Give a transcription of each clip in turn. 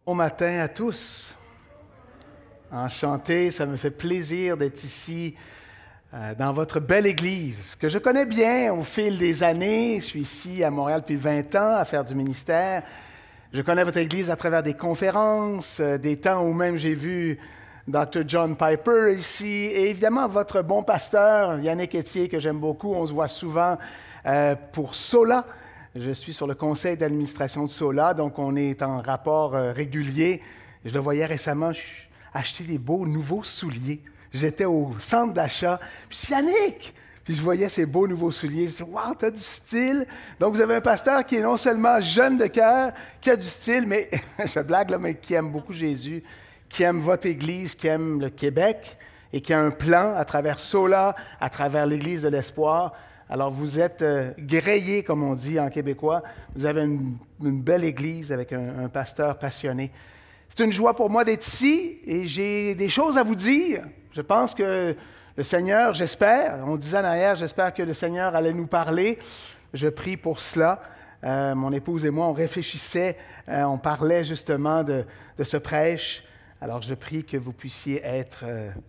Bon matin à tous. Enchanté, ça me fait plaisir d'être ici dans votre belle église, que je connais bien au fil des années. Je suis ici à Montréal depuis 20 ans à faire du ministère. Je connais votre église à travers des conférences, des temps où même j'ai vu Dr. John Piper ici, et évidemment votre bon pasteur, Yannick Etier, que j'aime beaucoup. On se voit souvent pour Sola. Je suis sur le conseil d'administration de Sola, donc on est en rapport régulier. Je le voyais récemment, acheter des beaux nouveaux souliers. J'étais au centre d'achat, puis Yannick! Puis je voyais ces beaux nouveaux souliers. Je me disais, wow, t'as du style! Donc vous avez un pasteur qui est non seulement jeune de cœur, qui a du style, mais, je blague là, mais qui aime beaucoup Jésus, qui aime votre Église, qui aime le Québec, et qui a un plan à travers Sola, à travers l'Église de l'Espoir. Alors, vous êtes grillés, comme on dit en québécois. Vous avez une belle église avec un pasteur passionné. C'est une joie pour moi d'être ici et j'ai des choses à vous dire. Je pense que le Seigneur, j'espère, on disait en arrière, j'espère que le Seigneur allait nous parler. Je prie pour cela. Mon épouse et moi, on réfléchissait, on parlait justement de ce prêche. Alors, je prie que vous puissiez être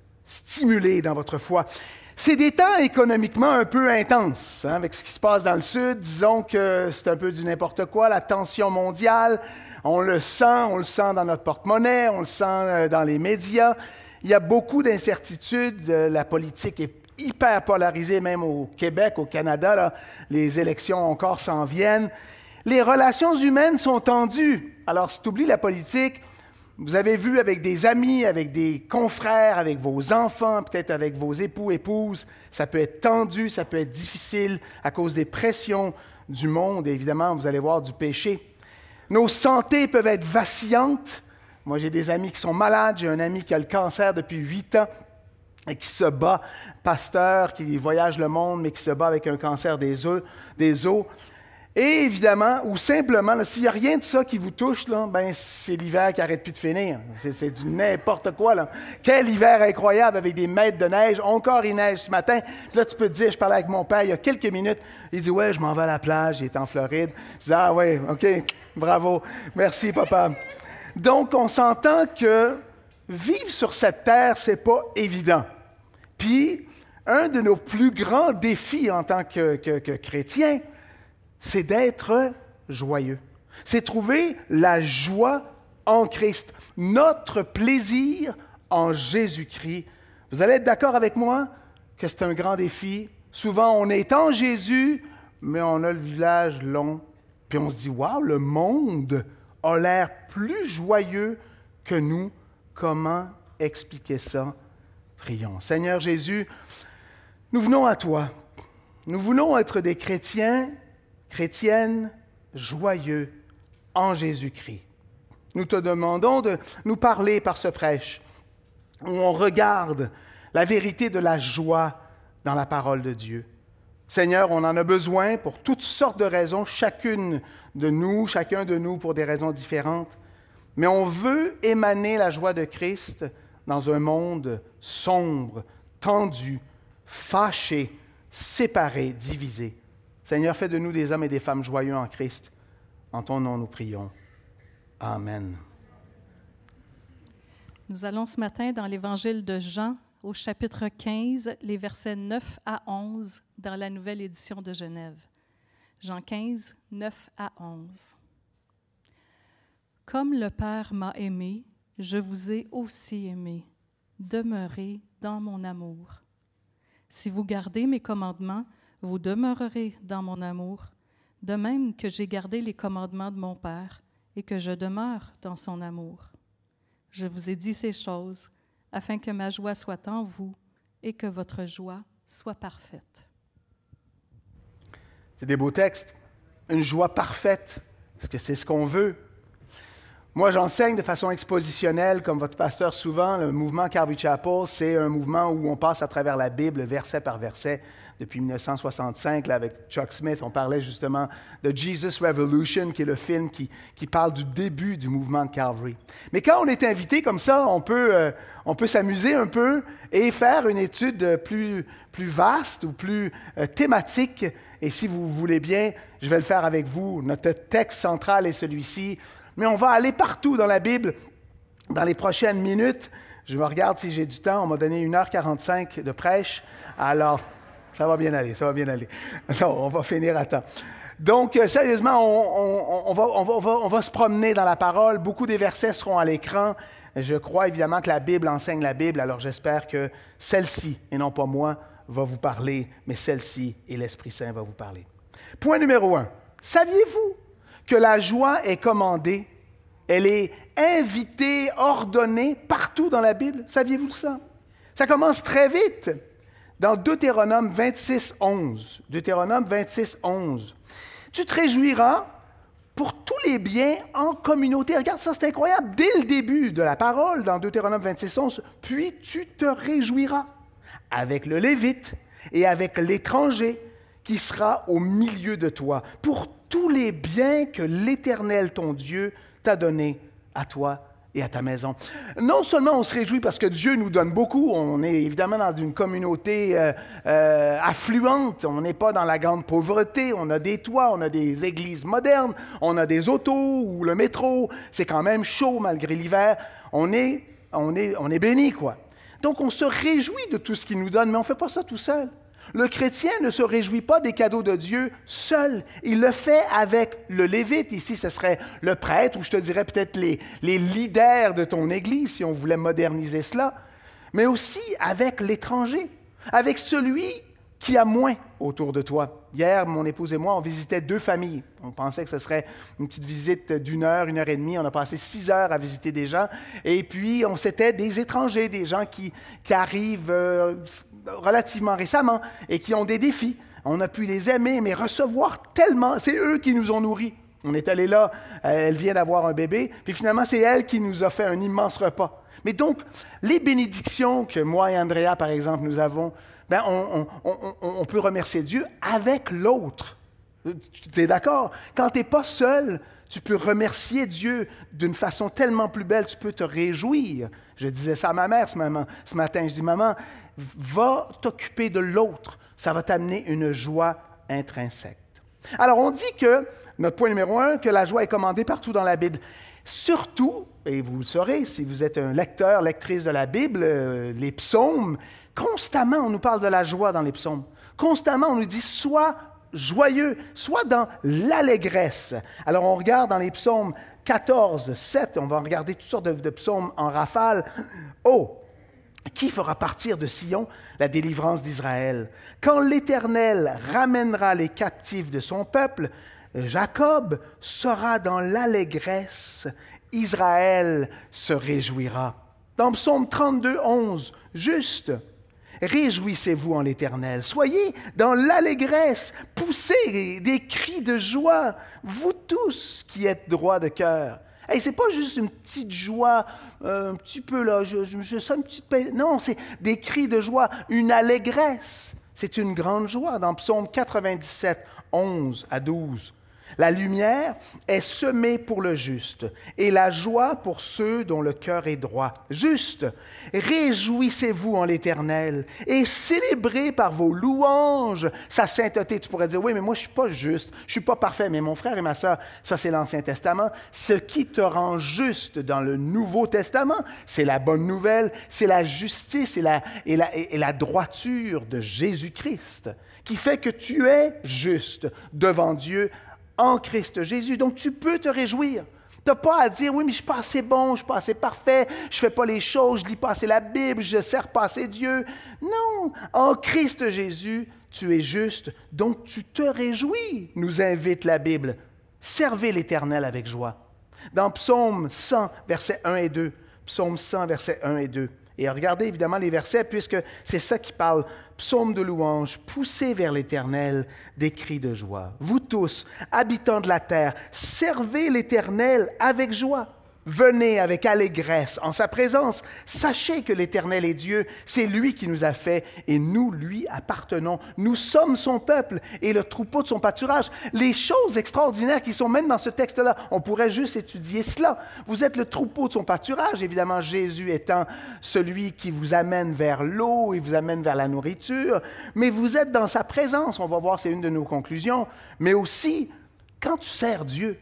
stimulés dans votre foi. C'est des temps économiquement un peu intenses, avec ce qui se passe dans le Sud. Disons que c'est un peu du n'importe quoi, la tension mondiale. On le sent dans notre porte-monnaie, on le sent dans les médias. Il y a beaucoup d'incertitudes. La politique est hyper polarisée, même au Québec, au Canada. Là, les élections encore s'en viennent. Les relations humaines sont tendues. Alors, si tu oublies la politique, vous avez vu avec des amis, avec des confrères, avec vos enfants, peut-être avec vos époux, épouses, ça peut être tendu, ça peut être difficile à cause des pressions du monde. Et évidemment, vous allez voir du péché. Nos santé peuvent être vacillantes. Moi, j'ai des amis qui sont malades. J'ai un ami qui a le cancer depuis 8 ans et qui se bat, pasteur, qui voyage le monde, mais qui se bat avec un cancer des os. Et évidemment, ou simplement, là, s'il n'y a rien de ça qui vous touche, là, ben, c'est l'hiver qui n'arrête plus de finir. C'est du n'importe quoi. Là. Quel hiver incroyable avec des mètres de neige. Encore il neige ce matin. Puis là, tu peux te dire, je parlais avec mon père il y a quelques minutes. Il dit, ouais, je m'en vais à la plage. Il est en Floride. Je dis, ah ouais, OK, bravo. Merci, papa. Donc, on s'entend que vivre sur cette terre, c'est pas évident. Puis, un de nos plus grands défis en tant que chrétiens, c'est d'être joyeux. C'est trouver la joie en Christ, notre plaisir en Jésus-Christ. Vous allez être d'accord avec moi que c'est un grand défi. Souvent, on est en Jésus, mais on a le visage long. Puis on se dit, waouh, le monde a l'air plus joyeux que nous. Comment expliquer ça? Prions. Seigneur Jésus, nous venons à toi. Nous voulons être des chrétiennes joyeux en Jésus-Christ. Nous te demandons de nous parler par ce prêche, où on regarde la vérité de la joie dans la parole de Dieu. Seigneur, on en a besoin pour toutes sortes de raisons, chacun de nous pour des raisons différentes, mais on veut émaner la joie de Christ dans un monde sombre, tendu, fâché, séparé, divisé. Seigneur, fais de nous des hommes et des femmes joyeux en Christ. En ton nom, nous prions. Amen. Nous allons ce matin dans l'Évangile de Jean, au chapitre 15, les versets 9 à 11, dans la nouvelle édition de Genève. Jean 15, 9 à 11. « Comme le Père m'a aimé, je vous ai aussi aimé. Demeurez dans mon amour. Si vous gardez mes commandements, vous demeurerez dans mon amour, de même que j'ai gardé les commandements de mon Père et que je demeure dans son amour. Je vous ai dit ces choses afin que ma joie soit en vous et que votre joie soit parfaite. » C'est des beaux textes. Une joie parfaite, parce que c'est ce qu'on veut. Moi, j'enseigne de façon expositionnelle, comme votre pasteur souvent. Le mouvement Calvary Chapel, c'est un mouvement où on passe à travers la Bible, verset par verset. Depuis 1965, là, avec Chuck Smith, on parlait justement de Jesus Revolution, qui est le film qui parle du début du mouvement de Calvary. Mais quand on est invité comme ça, on peut s'amuser un peu et faire une étude plus vaste ou plus thématique. Et si vous voulez bien, je vais le faire avec vous. Notre texte central est celui-ci. Mais on va aller partout dans la Bible dans les prochaines minutes. Je me regarde si j'ai du temps. On m'a donné 1h45 de prêche. Alors, ça va bien aller, ça va bien aller. Non, on va finir à temps. Donc, sérieusement, on va se promener dans la parole. Beaucoup des versets seront à l'écran. Je crois évidemment que la Bible enseigne la Bible, alors j'espère que celle-ci, et non pas moi, va vous parler, mais celle-ci et l'Esprit Saint va vous parler. Point numéro 1. Saviez-vous que la joie est commandée? Elle est invitée, ordonnée partout dans la Bible. Saviez-vous ça? Ça commence très vite dans Deutéronome 26, 11. Deutéronome 26, 11. Tu te réjouiras pour tous les biens en communauté. Regarde ça, c'est incroyable. Dès le début de la parole, dans Deutéronome 26, 11, puis tu te réjouiras avec le Lévite et avec l'étranger qui sera au milieu de toi, pour tous les biens que l'Éternel, ton Dieu, t'a donnés à toi et à ta maison. Non seulement on se réjouit parce que Dieu nous donne beaucoup, on est évidemment dans une communauté affluente, on n'est pas dans la grande pauvreté, on a des toits, on a des églises modernes, on a des autos ou le métro, c'est quand même chaud malgré l'hiver, on est béni, quoi. Donc on se réjouit de tout ce qu'il nous donne, mais on ne fait pas ça tout seul. Le chrétien ne se réjouit pas des cadeaux de Dieu seul. Il le fait avec le Lévite. Ici, ce serait le prêtre, ou je te dirais peut-être les leaders de ton Église, si on voulait moderniser cela, mais aussi avec l'étranger, avec celui qui a moins autour de toi. Hier, mon épouse et moi, on visitait 2 familles. On pensait que ce serait une petite visite d'1 heure, 1h30. On a passé 6 heures à visiter des gens. Et puis, c'était des étrangers, des gens qui arrivent relativement récemment et qui ont des défis. On a pu les aimer, mais recevoir tellement. C'est eux qui nous ont nourris. On est allé là, elle vient d'avoir un bébé, puis finalement, c'est elle qui nous a fait un immense repas. Mais donc, les bénédictions que moi et Andrea, par exemple, nous avons, ben on peut remercier Dieu avec l'autre. Tu es d'accord? Quand tu n'es pas seul, tu peux remercier Dieu d'une façon tellement plus belle, tu peux te réjouir. Je disais ça à ma mère ce matin, je dis, maman, va t'occuper de l'autre, ça va t'amener une joie intrinsèque. Alors on dit que, notre point numéro 1, que la joie est commandée partout dans la Bible. Surtout, et vous le saurez si vous êtes un lecteur, lectrice de la Bible, les psaumes, constamment on nous parle de la joie dans les psaumes. Constamment on nous dit « sois joyeux, sois dans l'allégresse ». Alors on regarde dans les psaumes 14, 7, on va regarder toutes sortes de psaumes en rafale. « Oh, qui fera partir de Sion la délivrance d'Israël? Quand l'Éternel ramènera les captifs de son peuple, Jacob sera dans l'allégresse, Israël se réjouira. » Dans Psaume 32, 11, juste, « Réjouissez-vous en l'Éternel, soyez dans l'allégresse, poussez des cris de joie, vous tous qui êtes droits de cœur. » Hey, c'est pas juste une petite joie, un petit peu là, je sens une petite paix. Non, c'est des cris de joie, une allégresse. C'est une grande joie. Dans Psaume 97, 11 à 12. La lumière est semée pour le juste et la joie pour ceux dont le cœur est droit. Juste, réjouissez-vous en l'Éternel et célébrez par vos louanges sa sainteté. Tu pourrais dire, oui, mais moi je ne suis pas juste, je ne suis pas parfait, mais mon frère et ma sœur, ça c'est l'Ancien Testament. Ce qui te rend juste dans le Nouveau Testament, c'est la bonne nouvelle, c'est la justice et la droiture de Jésus-Christ qui fait que tu es juste devant Dieu en Christ Jésus. Donc, tu peux te réjouir. Tu n'as pas à dire, oui, mais je ne suis pas assez bon, je ne suis pas assez parfait, je ne fais pas les choses, je ne lis pas assez la Bible, je ne sers pas assez Dieu. Non, en Christ Jésus, tu es juste, donc tu te réjouis, nous invite la Bible. Servez l'Éternel avec joie. Dans Psaume 100, versets 1 et 2, Psaume 100, versets 1 et 2. Et regardez évidemment les versets, puisque c'est ça qui parle. Psaume de louange, poussez vers l'Éternel des cris de joie. Vous tous, habitants de la terre, servez l'Éternel avec joie. Venez avec allégresse en sa présence. Sachez que l'Éternel est Dieu. C'est lui qui nous a fait et nous lui appartenons. Nous sommes son peuple et le troupeau de son pâturage. Les choses extraordinaires qui sont même dans ce texte-là, on pourrait juste étudier cela. Vous êtes le troupeau de son pâturage, évidemment Jésus étant celui qui vous amène vers l'eau et vous amène vers la nourriture. Mais vous êtes dans sa présence, on va voir, c'est une de nos conclusions. Mais aussi, quand tu sers Dieu,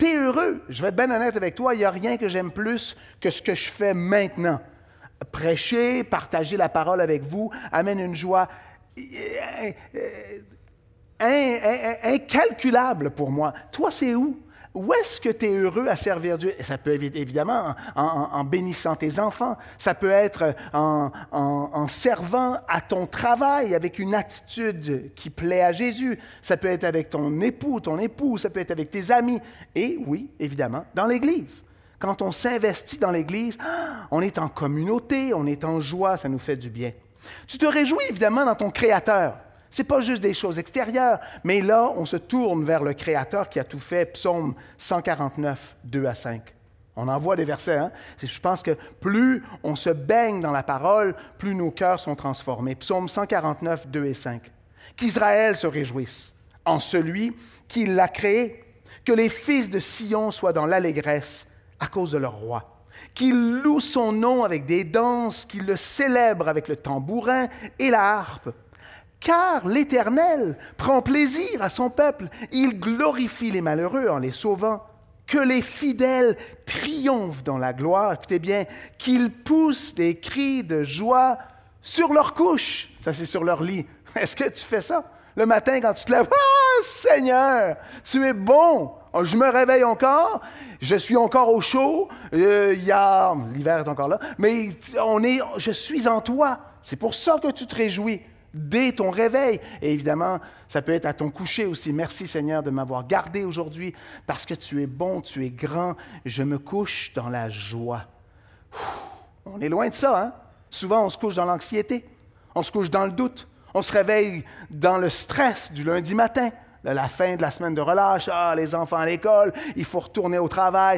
Tu es heureux. Je vais être bien honnête avec toi, il n'y a rien que j'aime plus que ce que je fais maintenant. Prêcher, partager la parole avec vous, amène une joie incalculable pour moi. Toi, c'est où? Où est-ce que tu es heureux à servir Dieu? Ça peut être évidemment en bénissant tes enfants. Ça peut être en servant à ton travail avec une attitude qui plaît à Jésus. Ça peut être avec ton époux, ton épouse. Ça peut être avec tes amis. Et oui, évidemment, dans l'Église. Quand on s'investit dans l'Église, on est en communauté, on est en joie, ça nous fait du bien. Tu te réjouis évidemment dans ton Créateur. Ce n'est pas juste des choses extérieures, mais là, on se tourne vers le Créateur qui a tout fait, Psaume 149, 2 à 5. On en voit des versets, hein? Je pense que plus on se baigne dans la parole, plus nos cœurs sont transformés. Psaume 149, 2 et 5. Qu'Israël se réjouisse en celui qui l'a créé, que les fils de Sion soient dans l'allégresse à cause de leur roi, qu'ils louent son nom avec des danses, qu'ils le célèbrent avec le tambourin et la harpe. Car l'Éternel prend plaisir à son peuple, il glorifie les malheureux en les sauvant. Que les fidèles triomphent dans la gloire, écoutez bien, qu'ils poussent des cris de joie sur leur couche, ça c'est sur leur lit. Est-ce que tu fais ça? Le matin quand tu te lèves, « Ah, Seigneur, tu es bon! Je me réveille encore, je suis encore au chaud, l'hiver est encore là, mais je suis en toi. C'est pour ça que tu te réjouis. Dès ton réveil. Et évidemment, ça peut être à ton coucher aussi. Merci Seigneur de m'avoir gardé aujourd'hui parce que tu es bon, tu es grand. Je me couche dans la joie. On est loin de ça, hein? Souvent, on se couche dans l'anxiété. On se couche dans le doute. On se réveille dans le stress du lundi matin. La fin de la semaine de relâche. Ah, les enfants à l'école, il faut retourner au travail.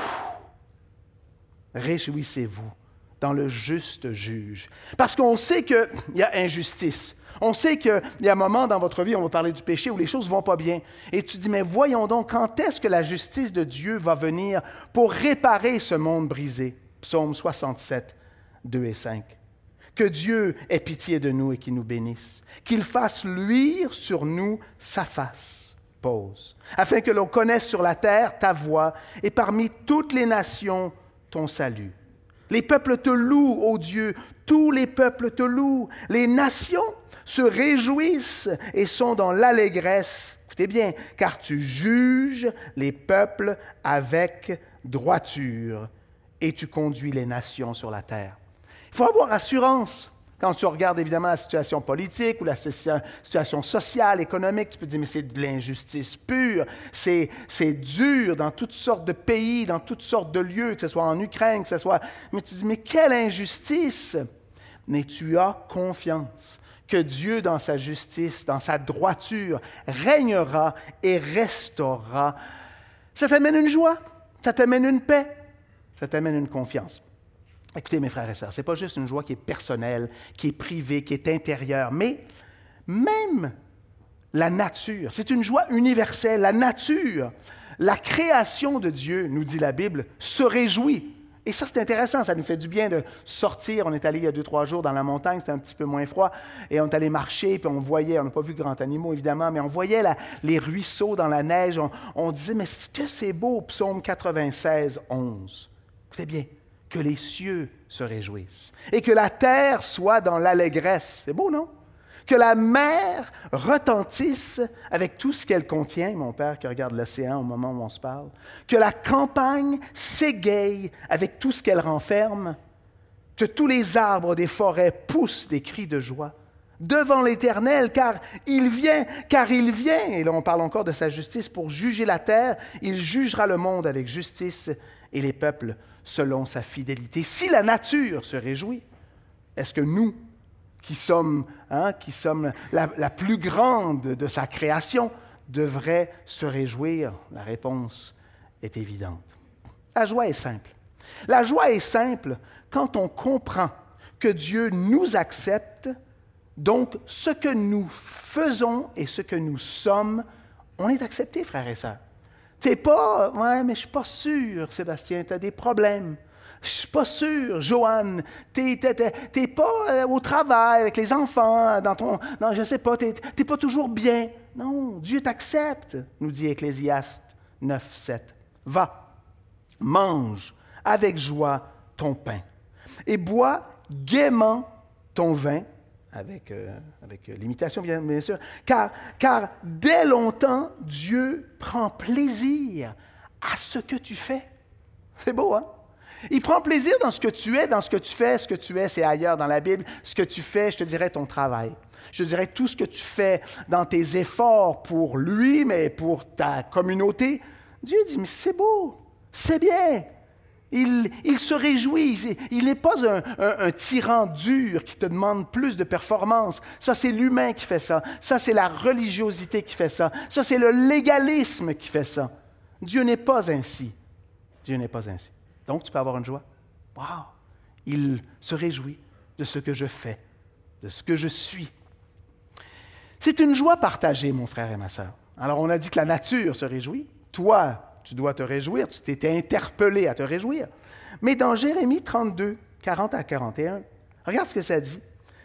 Réjouissez-vous dans le juste juge. Parce qu'on sait qu'il y a injustice. On sait qu'il y a un moment dans votre vie, on va parler du péché, où les choses ne vont pas bien. Et tu dis, mais voyons donc, quand est-ce que la justice de Dieu va venir pour réparer ce monde brisé? Psaume 67, 2 et 5. Que Dieu ait pitié de nous et qu'il nous bénisse. Qu'il fasse luire sur nous sa face. Pause. Afin que l'on connaisse sur la terre ta voie et parmi toutes les nations ton salut. Les peuples te louent, ô Dieu, tous les peuples te louent. Les nations se réjouissent et sont dans l'allégresse. Écoutez bien, car tu juges les peuples avec droiture et tu conduis les nations sur la terre. Il faut avoir assurance. Quand tu regardes évidemment la situation politique ou la situation sociale, économique, tu peux te dire, mais c'est de l'injustice pure, c'est dur dans toutes sortes de pays, dans toutes sortes de lieux, que ce soit en Ukraine, que ce soit... Mais tu dis, mais quelle injustice! Mais tu as confiance que Dieu, dans sa justice, dans sa droiture, régnera et restaurera. Ça t'amène une joie, ça t'amène une paix, ça t'amène une confiance. Écoutez, mes frères et sœurs, ce n'est pas juste une joie qui est personnelle, qui est privée, qui est intérieure, mais même la nature, c'est une joie universelle. La nature, la création de Dieu, nous dit la Bible, se réjouit. Et ça, c'est intéressant, ça nous fait du bien de sortir. On est allé il y a 2-3 jours dans la montagne, c'était un petit peu moins froid, et on est allé marcher, puis on voyait, on n'a pas vu de grands animaux évidemment, mais on voyait les ruisseaux dans la neige. On disait, mais est-ce que c'est beau, Psaume 96, 11. Écoutez bien. Que les cieux se réjouissent et que la terre soit dans l'allégresse. C'est beau, non? Que la mer retentisse avec tout ce qu'elle contient, mon père qui regarde l'océan au moment où on se parle. Que la campagne s'égaye avec tout ce qu'elle renferme. Que tous les arbres des forêts poussent des cris de joie devant l'Éternel, car il vient. Et là on parle encore de sa justice pour juger la terre. Il jugera le monde avec justice et les peuples selon sa fidélité. Si la nature se réjouit, est-ce que nous, qui sommes la plus grande de sa création, devrions se réjouir? La réponse est évidente. La joie est simple. La joie est simple quand on comprend que Dieu nous accepte, donc ce que nous faisons et ce que nous sommes, on est accepté, frères et sœurs. T'es pas, ouais, mais je suis pas sûr, Sébastien, tu as des problèmes. Je suis pas sûr, Joanne, t'es pas au travail avec les enfants, je sais pas, t'es pas toujours bien. Non, Dieu t'accepte, nous dit Ecclésiaste 9, 7. Va, mange avec joie ton pain et bois gaiement ton vin, avec l'imitation bien sûr, car dès longtemps, Dieu prend plaisir à ce que tu fais. C'est beau, hein? Il prend plaisir dans ce que tu es, dans ce que tu fais. Ce que tu es, c'est ailleurs dans la Bible. Ce que tu fais, je te dirais ton travail. Je te dirais tout ce que tu fais dans tes efforts pour lui, mais pour ta communauté. Dieu dit, mais c'est beau, c'est bien. Il se réjouit. Il n'est pas un tyran dur qui te demande plus de performance. Ça, c'est l'humain qui fait ça. Ça, c'est la religiosité qui fait ça. Ça, c'est le légalisme qui fait ça. Dieu n'est pas ainsi. Dieu n'est pas ainsi. Donc, tu peux avoir une joie. Wow! Il se réjouit de ce que je fais, de ce que je suis. C'est une joie partagée, mon frère et ma sœur. Alors, on a dit que la nature se réjouit. Toi, tu dois te réjouir. Tu t'étais interpellé à te réjouir. Mais dans Jérémie 32, 40 à 41, regarde ce que ça dit.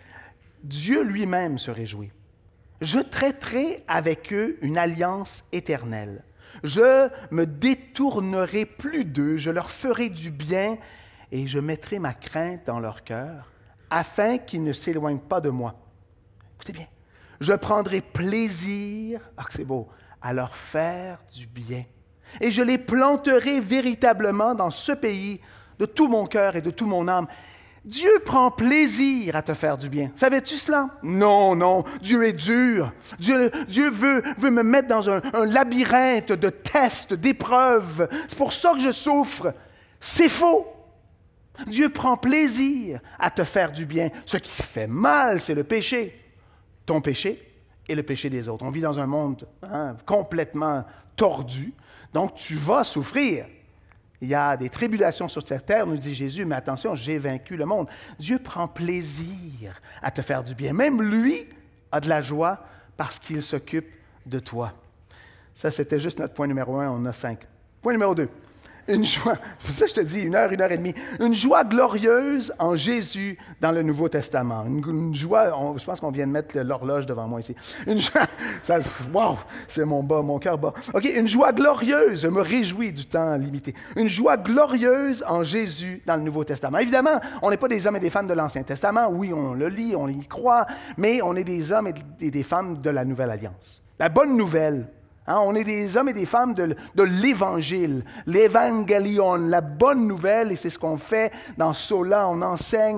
Dieu lui-même se réjouit. Je traiterai avec eux une alliance éternelle. Je me détournerai plus d'eux, je leur ferai du bien et je mettrai ma crainte dans leur cœur afin qu'ils ne s'éloignent pas de moi. Écoutez bien, je prendrai plaisir, c'est beau, à leur faire du bien. Et je les planterai véritablement dans ce pays de tout mon cœur et de toute mon âme. Dieu prend plaisir à te faire du bien. Savais-tu cela? Non, non, Dieu est dur. Dieu veut me mettre dans un labyrinthe de tests, d'épreuves. C'est pour ça que je souffre. C'est faux. Dieu prend plaisir à te faire du bien. Ce qui fait mal, c'est le péché. Ton péché et le péché des autres. On vit dans un monde complètement tordu. Donc, tu vas souffrir. Il y a des tribulations sur cette terre, nous dit Jésus, mais attention, j'ai vaincu le monde. Dieu prend plaisir à te faire du bien. Même lui a de la joie parce qu'il s'occupe de toi. Ça, c'était juste notre point numéro 1, on en a 5. Point numéro 2. Une joie, c'est pour ça que je te dis, 1 heure et demie. Une joie glorieuse en Jésus dans le Nouveau Testament. Une joie, je pense qu'on vient de mettre l'horloge devant moi ici. Une joie, wow, c'est mon cœur bat. OK, une joie glorieuse, je me réjouis du temps limité. Une joie glorieuse en Jésus dans le Nouveau Testament. Évidemment, on n'est pas des hommes et des femmes de l'Ancien Testament. Oui, on le lit, on y croit, mais on est des hommes et des femmes de la Nouvelle Alliance. La bonne nouvelle, on est des hommes et des femmes de l'Évangile, l'Évangélion, la bonne nouvelle, et c'est ce qu'on fait dans Sola. On enseigne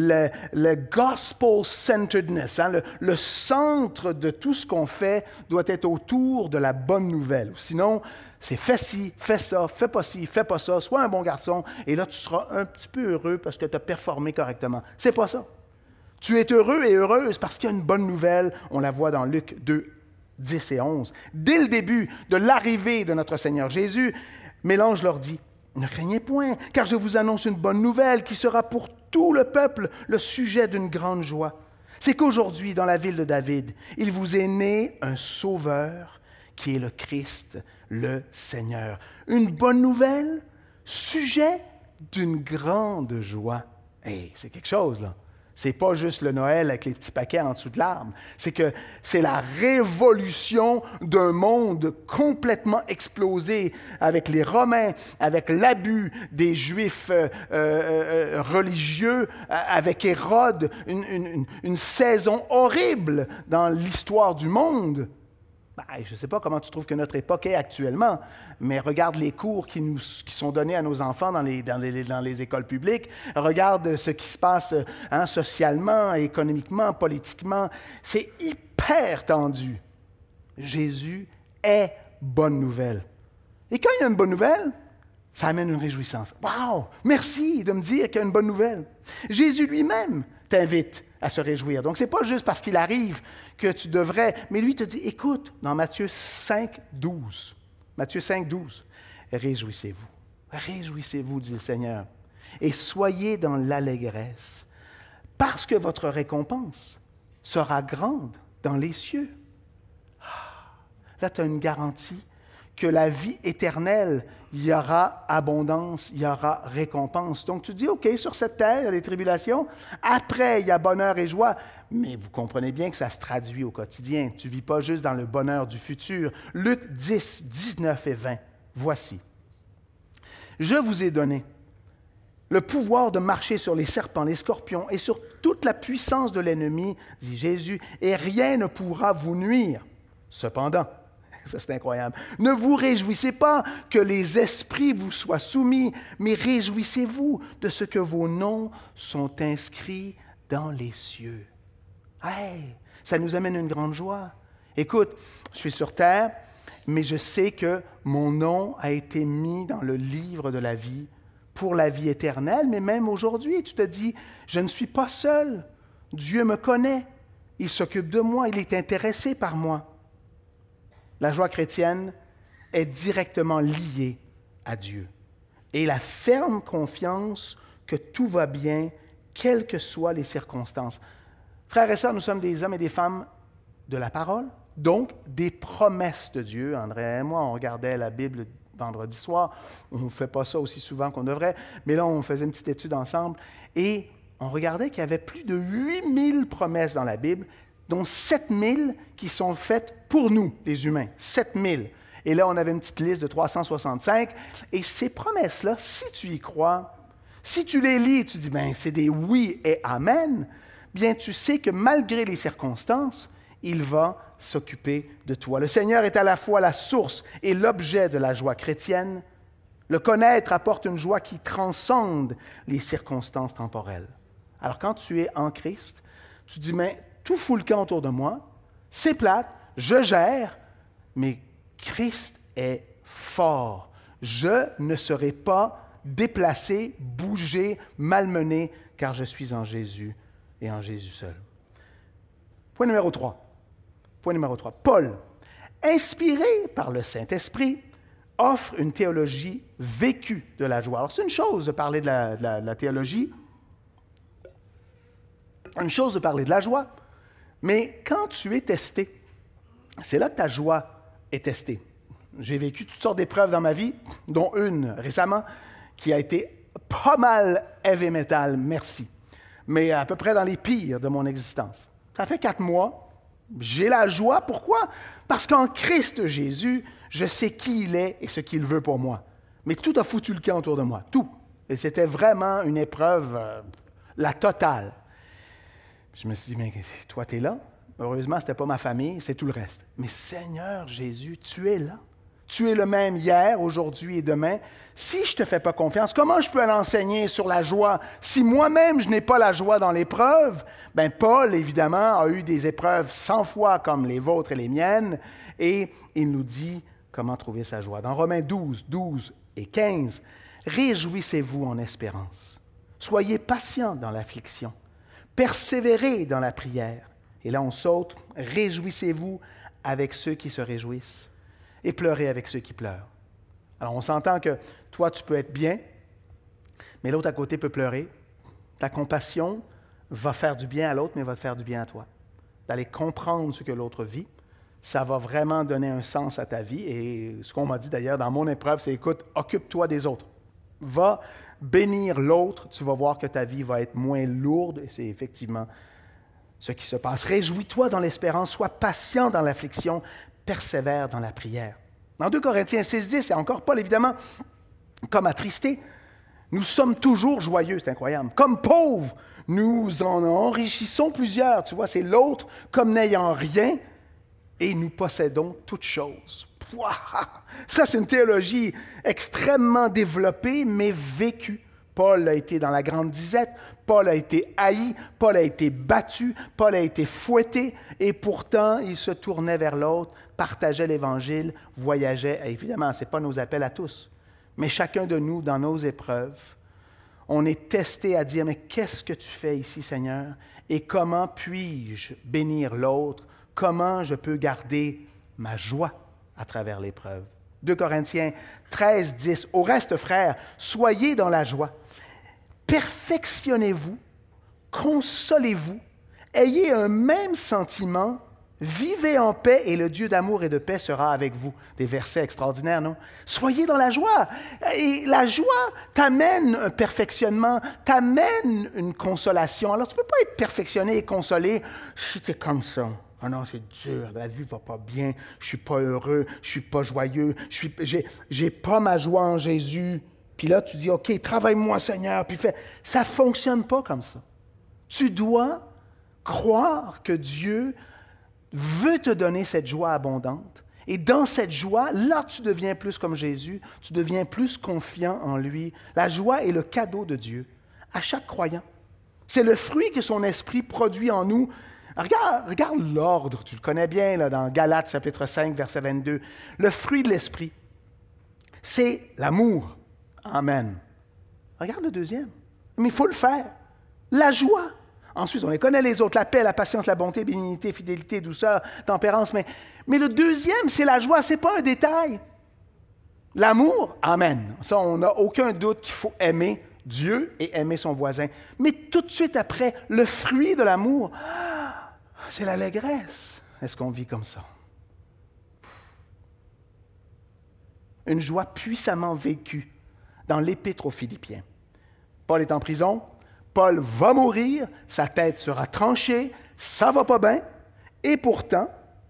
le gospel-centeredness. Le centre de tout ce qu'on fait doit être autour de la bonne nouvelle. Sinon, c'est fais ci, fais ça, fais pas ci, fais pas ça, sois un bon garçon, et là, tu seras un petit peu heureux parce que tu as performé correctement. C'est pas ça. Tu es heureux et heureuse parce qu'il y a une bonne nouvelle. On la voit dans Luc 2. 10 et 11. Dès le début de l'arrivée de notre Seigneur Jésus, mais l'ange leur dit, « Ne craignez point, car je vous annonce une bonne nouvelle qui sera pour tout le peuple le sujet d'une grande joie. C'est qu'aujourd'hui, dans la ville de David, il vous est né un sauveur qui est le Christ, le Seigneur. » Une bonne nouvelle, sujet d'une grande joie. Hey, c'est quelque chose, là. C'est pas juste le Noël avec les petits paquets en dessous de l'arbre. C'est que c'est la révolution d'un monde complètement explosé avec les Romains, avec l'abus des Juifs religieux, avec Hérode, une saison horrible dans l'histoire du monde. Je ne sais pas comment tu trouves que notre époque est actuellement, mais regarde les cours qui sont donnés à nos enfants dans les écoles publiques. Regarde ce qui se passe socialement, économiquement, politiquement. C'est hyper tendu. Jésus est bonne nouvelle. Et quand il y a une bonne nouvelle, ça amène une réjouissance. Wow! Merci de me dire qu'il y a une bonne nouvelle. Jésus lui-même t'invite à se réjouir. Donc, ce n'est pas juste parce qu'il arrive que tu devrais, mais lui te dit, écoute, dans Matthieu 5, 12, réjouissez-vous. Réjouissez-vous, dit le Seigneur, et soyez dans l'allégresse, parce que votre récompense sera grande dans les cieux. Là, tu as une garantie que la vie éternelle, il y aura abondance, il y aura récompense. Donc, tu dis, OK, sur cette terre, il y a des tribulations. Après, il y a bonheur et joie. Mais vous comprenez bien que ça se traduit au quotidien. Tu ne vis pas juste dans le bonheur du futur. Luc 10, 19 et 20. Voici. Je vous ai donné le pouvoir de marcher sur les serpents, les scorpions et sur toute la puissance de l'ennemi, dit Jésus, et rien ne pourra vous nuire. Cependant, ça c'est incroyable, ne vous réjouissez pas que les esprits vous soient soumis, mais réjouissez-vous de ce que vos noms sont inscrits dans les cieux. Hey, ça nous amène une grande joie. Écoute, je suis sur terre, mais je sais que mon nom a été mis dans le livre de la vie pour la vie éternelle, mais même aujourd'hui, tu te dis, je ne suis pas seul. Dieu me connaît. Il s'occupe de moi. Il est intéressé par moi. La joie chrétienne est directement liée à Dieu. Et la ferme confiance que tout va bien, quelles que soient les circonstances. Frères et sœurs, nous sommes des hommes et des femmes de la parole, donc des promesses de Dieu. André et moi, on regardait la Bible vendredi soir. On ne fait pas ça aussi souvent qu'on devrait, mais là, on faisait une petite étude ensemble et on regardait qu'il y avait plus de 8000 promesses dans la Bible, dont 7000 qui sont faites pour nous, les humains. 7000. Et là, on avait une petite liste de 365. Et ces promesses-là, si tu y crois, si tu les lis et tu dis, bien, c'est des oui et amen, bien, tu sais que malgré les circonstances, il va s'occuper de toi. Le Seigneur est à la fois la source et l'objet de la joie chrétienne. Le connaître apporte une joie qui transcende les circonstances temporelles. Alors, quand tu es en Christ, tu dis, mais tout fout le camp autour de moi, c'est plate, je gère, mais Christ est fort. Je ne serai pas déplacé, bougé, malmené, car je suis en Jésus et en Jésus seul. Point numéro 3. Paul, inspiré par le Saint-Esprit, offre une théologie vécue de la joie. Alors, c'est une chose de parler de la théologie, une chose de parler de la joie, mais quand tu es testé, c'est là que ta joie est testée. J'ai vécu toutes sortes d'épreuves dans ma vie, dont une récemment qui a été pas mal heavy metal, merci, mais à peu près dans les pires de mon existence. Ça fait 4 mois. J'ai la joie. Pourquoi? Parce qu'en Christ Jésus, je sais qui il est et ce qu'il veut pour moi. Mais tout a foutu le camp autour de moi. Tout. Et c'était vraiment une épreuve, la totale. Je me suis dit, mais toi, tu es là. Heureusement, ce n'était pas ma famille, c'est tout le reste. Mais Seigneur Jésus, tu es là. Tu es le même hier, aujourd'hui et demain. Si je ne te fais pas confiance, comment je peux l'enseigner sur la joie? Si moi-même, je n'ai pas la joie dans l'épreuve, bien, Paul, évidemment, a eu des épreuves 100 fois comme les vôtres et les miennes, et il nous dit comment trouver sa joie. Dans Romains 12, 12 et 15, « Réjouissez-vous en espérance. Soyez patients dans l'affliction. Persévérez dans la prière. » Et là, on saute, « Réjouissez-vous avec ceux qui se réjouissent. » Et pleurer avec ceux qui pleurent. Alors, on s'entend que toi, tu peux être bien, mais l'autre à côté peut pleurer. Ta compassion va faire du bien à l'autre, mais va te faire du bien à toi. D'aller comprendre ce que l'autre vit, ça va vraiment donner un sens à ta vie. Et ce qu'on m'a dit d'ailleurs dans mon épreuve, c'est, écoute, occupe-toi des autres. Va bénir l'autre, tu vas voir que ta vie va être moins lourde. Et c'est effectivement ce qui se passe. Réjouis-toi dans l'espérance, sois patient dans l'affliction, persévère dans la prière. Dans 2 Corinthiens 6, 10, et encore Paul, évidemment, comme attristé, nous sommes toujours joyeux, c'est incroyable. Comme pauvres, nous en enrichissons plusieurs. Tu vois, c'est l'autre comme n'ayant rien, et nous possédons toutes choses. Pouah! Ça, c'est une théologie extrêmement développée, mais vécue. Paul a été dans la grande disette, Paul a été haï, Paul a été battu, Paul a été fouetté, et pourtant, il se tournait vers l'autre, partageait l'Évangile, voyageait. Et évidemment, ce n'est pas nos appels à tous, mais chacun de nous, dans nos épreuves, on est testé à dire, mais qu'est-ce que tu fais ici, Seigneur? Et comment puis-je bénir l'autre? Comment je peux garder ma joie à travers l'épreuve? 2 Corinthiens 13, 10. Au reste, frères, soyez dans la joie. Perfectionnez-vous, consolez-vous, ayez un même sentiment, vivez en paix et le Dieu d'amour et de paix sera avec vous. Des versets extraordinaires, non? Soyez dans la joie. Et la joie t'amène un perfectionnement, t'amène une consolation. Alors, tu ne peux pas être perfectionné et consolé si tu es comme ça. Ah non, c'est dur, la vie ne va pas bien, je ne suis pas heureux, je ne suis pas joyeux, j'ai pas ma joie en Jésus. Puis là, tu dis, OK, travaille-moi, Seigneur, puis fais. Ça ne fonctionne pas comme ça. Tu dois croire que Dieu veut te donner cette joie abondante. Et dans cette joie, là, tu deviens plus comme Jésus, tu deviens plus confiant en lui. La joie est le cadeau de Dieu à chaque croyant. C'est le fruit que son esprit produit en nous. Regarde l'ordre, tu le connais bien là, dans Galates chapitre 5, verset 22. Le fruit de l'esprit, c'est l'amour. Amen. Regarde le deuxième. Mais il faut le faire. La joie. Ensuite, on les connaît les autres, la paix, la patience, la bonté, bénignité, fidélité, douceur, tempérance. Mais le deuxième, c'est la joie, ce n'est pas un détail. L'amour, amen. Ça, on n'a aucun doute qu'il faut aimer Dieu et aimer son voisin. Mais tout de suite après, le fruit de l'amour, c'est l'allégresse. Est-ce qu'on vit comme ça? Une joie puissamment vécue dans l'Épître aux Philippiens. Paul est en prison. Paul va mourir, sa tête sera tranchée, ça ne va pas bien, et pourtant,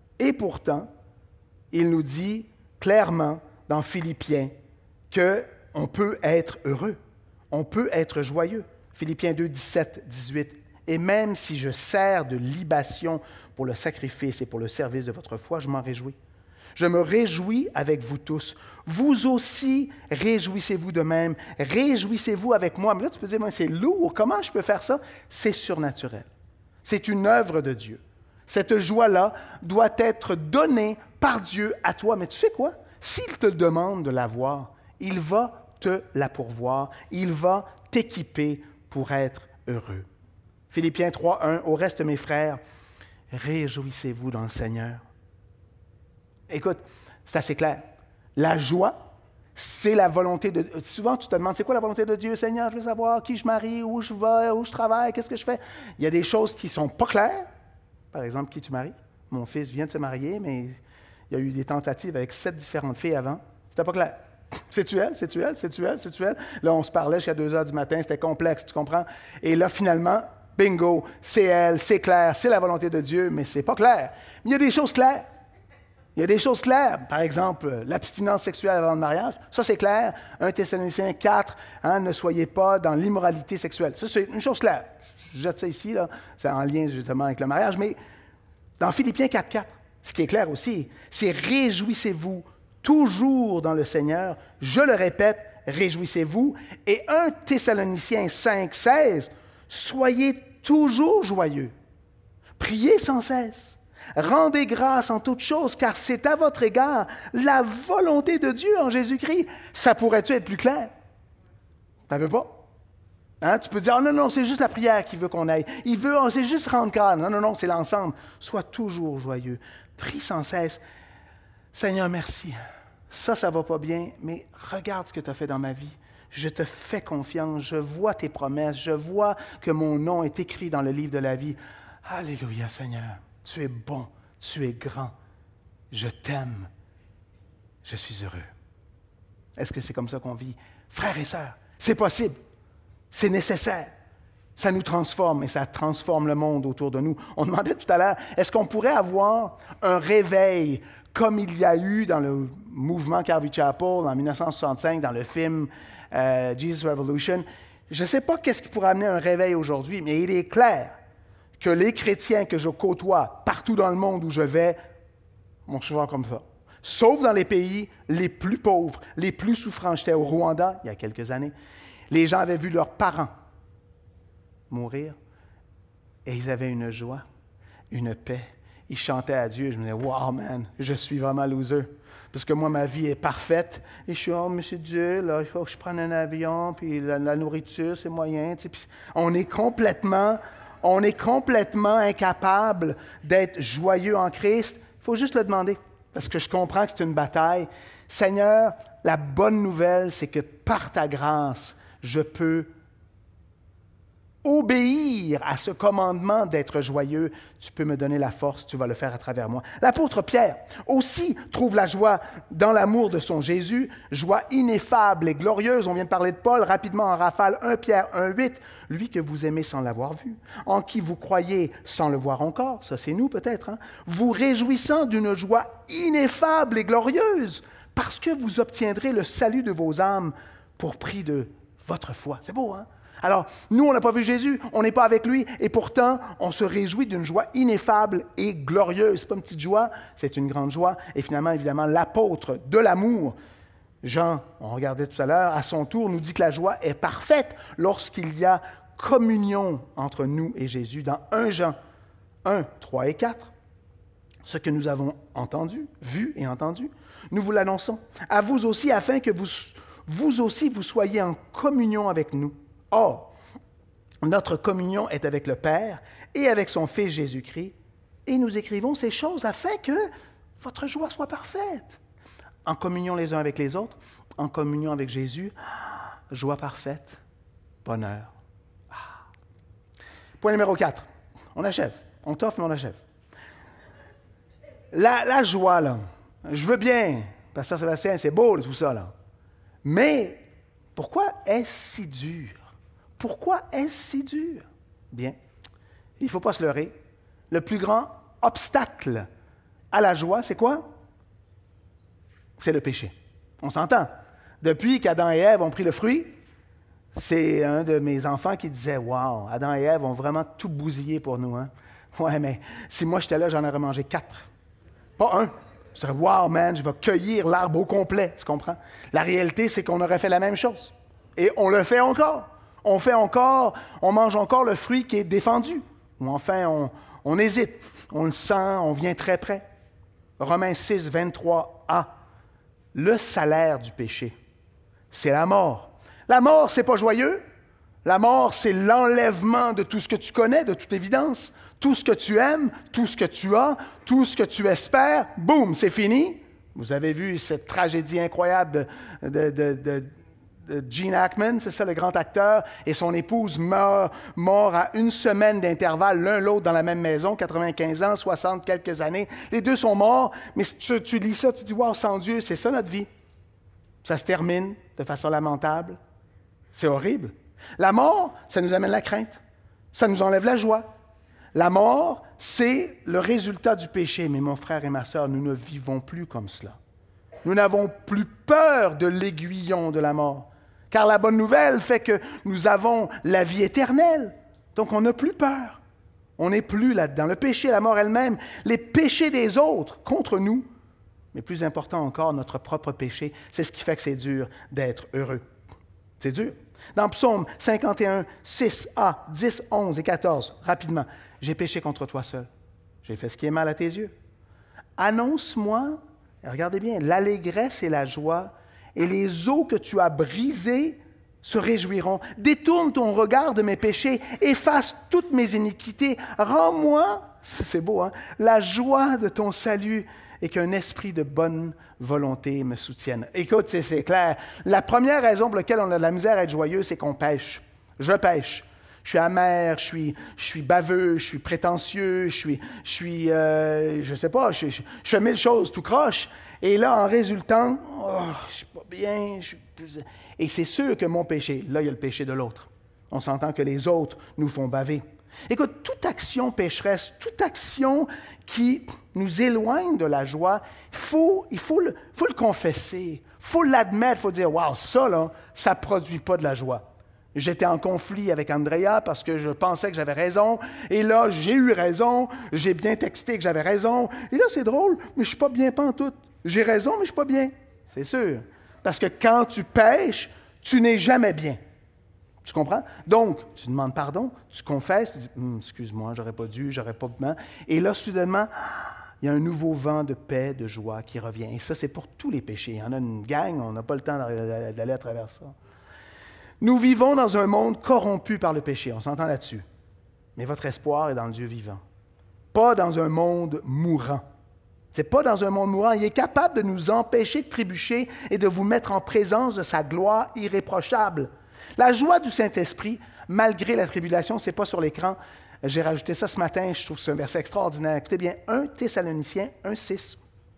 il nous dit clairement dans Philippiens qu'on peut être heureux, on peut être joyeux. Philippiens 2, 17, 18. Et même si je sers de libation pour le sacrifice et pour le service de votre foi, je m'en réjouis. Je me réjouis avec vous tous. Vous aussi, réjouissez-vous de même. Réjouissez-vous avec moi. Mais là, tu peux dire, c'est lourd. Comment je peux faire ça? C'est surnaturel. C'est une œuvre de Dieu. Cette joie-là doit être donnée par Dieu à toi. Mais tu sais quoi? S'il te demande de l'avoir, il va te la pourvoir. Il va t'équiper pour être heureux. Philippiens 3, 1. Au reste, mes frères, réjouissez-vous dans le Seigneur. Écoute, c'est assez clair. La joie, c'est la volonté de Dieu. Souvent, tu te demandes, c'est quoi la volonté de Dieu? Seigneur, je veux savoir qui je marie, où je vais, où je travaille, qu'est-ce que je fais? Il y a des choses qui ne sont pas claires. Par exemple, qui tu maries? Mon fils vient de se marier, mais il y a eu des tentatives avec 7 différentes filles avant. C'était pas clair. C'est-tu elle? C'est-tu elle? C'est-tu elle? C'est-tu elle? Là, on se parlait jusqu'à 2 heures du matin, c'était complexe, tu comprends? Et là, finalement, bingo, c'est elle, c'est clair, c'est la volonté de Dieu, mais c'est pas clair. Mais il y a des choses claires. Il y a des choses claires. Par exemple, l'abstinence sexuelle avant le mariage. Ça, c'est clair. 1 Thessaloniciens 4, ne soyez pas dans l'immoralité sexuelle. Ça, c'est une chose claire. Je jette ça ici, là. C'est en lien justement avec le mariage. Mais dans Philippiens 4, 4, ce qui est clair aussi, c'est réjouissez-vous toujours dans le Seigneur. Je le répète, réjouissez-vous. Et 1 Thessaloniciens 5, 16, soyez toujours joyeux. Priez sans cesse. Rendez grâce en toutes choses, car c'est à votre égard la volonté de Dieu en Jésus-Christ. Ça pourrait-tu être plus clair? Ça ne veut pas. Hein? Tu peux dire, non, c'est juste la prière qui veut qu'on aille. C'est juste rendre grâce. Non, c'est l'ensemble. Sois toujours joyeux. Prie sans cesse. Seigneur, merci. Ça ne va pas bien, mais regarde ce que tu as fait dans ma vie. Je te fais confiance. Je vois tes promesses. Je vois que mon nom est écrit dans le livre de la vie. Alléluia, Seigneur. Tu es bon, tu es grand, je t'aime, je suis heureux. Est-ce que c'est comme ça qu'on vit? Frères et sœurs, c'est possible, c'est nécessaire. Ça nous transforme et ça transforme le monde autour de nous. On demandait tout à l'heure, est-ce qu'on pourrait avoir un réveil comme il y a eu dans le mouvement Calvary Chapel en 1965, dans le film Jesus Revolution? Je ne sais pas qu'est-ce qui pourrait amener un réveil aujourd'hui, mais il est clair que les chrétiens que je côtoie partout dans le monde où je vais sont souvent comme ça. Sauf dans les pays les plus pauvres, les plus souffrants. J'étais au Rwanda il y a quelques années. Les gens avaient vu leurs parents mourir et ils avaient une joie, une paix. Ils chantaient à Dieu. Je me disais, wow, man, je suis vraiment loser. Parce que moi, ma vie est parfaite. Et je suis, oh, monsieur Dieu, là, il faut que je prenne un avion, puis la nourriture, c'est moyen. Tu sais, puis on est complètement incapable d'être joyeux en Christ. Il faut juste le demander, parce que je comprends que c'est une bataille. Seigneur, la bonne nouvelle, c'est que par ta grâce, je peux obéir à ce commandement d'être joyeux. Tu peux me donner la force, tu vas le faire à travers moi. L'apôtre Pierre aussi trouve la joie dans l'amour de son Jésus, joie ineffable et glorieuse. On vient de parler de Paul, rapidement en rafale, 1 Pierre 1,8, lui que vous aimez sans l'avoir vu, en qui vous croyez sans le voir encore, ça c'est nous peut-être, vous réjouissant d'une joie ineffable et glorieuse, parce que vous obtiendrez le salut de vos âmes pour prix de votre foi. C'est beau, hein? Alors, nous, on n'a pas vu Jésus, on n'est pas avec lui, et pourtant, on se réjouit d'une joie ineffable et glorieuse. Ce n'est pas une petite joie, c'est une grande joie. Et finalement, évidemment, l'apôtre de l'amour, Jean, on regardait tout à l'heure, à son tour, nous dit que la joie est parfaite lorsqu'il y a communion entre nous et Jésus. Dans 1 Jean 1, 3 et 4, ce que nous avons entendu, vu et entendu, nous vous l'annonçons. À vous aussi, afin que vous aussi, vous soyez en communion avec nous. Or, notre communion est avec le Père et avec son Fils Jésus-Christ, et nous écrivons ces choses afin que votre joie soit parfaite. En communion les uns avec les autres, en communion avec Jésus, joie parfaite, bonheur. Point numéro 4. On achève. On t'offre, mais on achève. La joie, là, je veux bien, Pasteur Sébastien, c'est beau tout ça, là. Mais pourquoi est-ce si dur? Pourquoi est-ce si dur? Bien, il ne faut pas se leurrer. Le plus grand obstacle à la joie, c'est quoi? C'est le péché. On s'entend. Depuis qu'Adam et Ève ont pris le fruit, c'est un de mes enfants qui disait « Wow, Adam et Ève ont vraiment tout bousillé pour nous. Hein? » Ouais, mais si moi j'étais là, j'en aurais mangé 4. Pas un. Je dirais « Wow, man, je vais cueillir l'arbre au complet. » Tu comprends? La réalité, c'est qu'on aurait fait la même chose. Et on le fait encore. On mange encore le fruit qui est défendu. Ou enfin, on hésite. On le sent, on vient très près. Romains 6, 23a. Le salaire du péché, c'est la mort. La mort, c'est pas joyeux. La mort, c'est l'enlèvement de tout ce que tu connais, de toute évidence. Tout ce que tu aimes, tout ce que tu as, tout ce que tu espères, boum, c'est fini. Vous avez vu cette tragédie incroyable de Gene Hackman, c'est ça le grand acteur, et son épouse meurt à 1 semaine d'intervalle, l'un l'autre dans la même maison, 95 ans, 60, quelques années. Les deux sont morts, mais si tu lis ça, tu dis « Wow, sans Dieu, c'est ça notre vie. » Ça se termine de façon lamentable. C'est horrible. La mort, ça nous amène la crainte. Ça nous enlève la joie. La mort, c'est le résultat du péché. Mais mon frère et ma sœur, nous ne vivons plus comme cela. Nous n'avons plus peur de l'aiguillon de la mort. Car la bonne nouvelle fait que nous avons la vie éternelle. Donc, on n'a plus peur. On n'est plus là-dedans. Le péché, la mort elle-même, les péchés des autres contre nous, mais plus important encore, notre propre péché, c'est ce qui fait que c'est dur d'être heureux. C'est dur. Dans Psaume 51, 6a, 10, 11 et 14, rapidement, « J'ai péché contre toi seul. J'ai fait ce qui est mal à tes yeux. Annonce-moi, regardez bien, l'allégresse et la joie, et les eaux que tu as brisées se réjouiront. Détourne ton regard de mes péchés, efface toutes mes iniquités. Rends-moi, c'est beau, hein, la joie de ton salut et qu'un esprit de bonne volonté me soutienne. » Écoute, c'est clair. La première raison pour laquelle on a de la misère à être joyeux, c'est qu'on pêche. Je pêche. Je suis amer, je suis baveux, je suis prétentieux, je sais pas, je fais 1000 choses tout croche. Et là, en résultant, je suis pas bien, et c'est sûr que mon péché, là, il y a le péché de l'autre. On s'entend que les autres nous font baver. Écoute, toute action pécheresse, toute action qui nous éloigne de la joie, il faut le confesser, il faut l'admettre, il faut dire « Wow, ça, là, ça ne produit pas de la joie. » J'étais en conflit avec Andrea parce que je pensais que j'avais raison. Et là, j'ai eu raison. J'ai bien texté que j'avais raison. Et là, c'est drôle, mais je ne suis pas bien pantoute. J'ai raison, mais je ne suis pas bien. C'est sûr. Parce que quand tu pêches, tu n'es jamais bien. Tu comprends? Donc, tu demandes pardon, tu confesses, tu dis « Excuse-moi, j'aurais pas dû, j'aurais pas bien. » Et là, soudainement, il y a un nouveau vent de paix, de joie qui revient. Et ça, c'est pour tous les péchés. Il y en a une gang, on n'a pas le temps d'aller à travers ça. Nous vivons dans un monde corrompu par le péché, on s'entend là-dessus. Mais votre espoir est dans le Dieu vivant, pas dans un monde mourant. Ce n'est pas dans un monde mourant. Il est capable de nous empêcher de trébucher et de vous mettre en présence de sa gloire irréprochable. La joie du Saint-Esprit, malgré la tribulation, ce n'est pas sur l'écran. J'ai rajouté ça ce matin, je trouve que c'est un verset extraordinaire. Écoutez bien, 1 Thessaloniciens 1,6.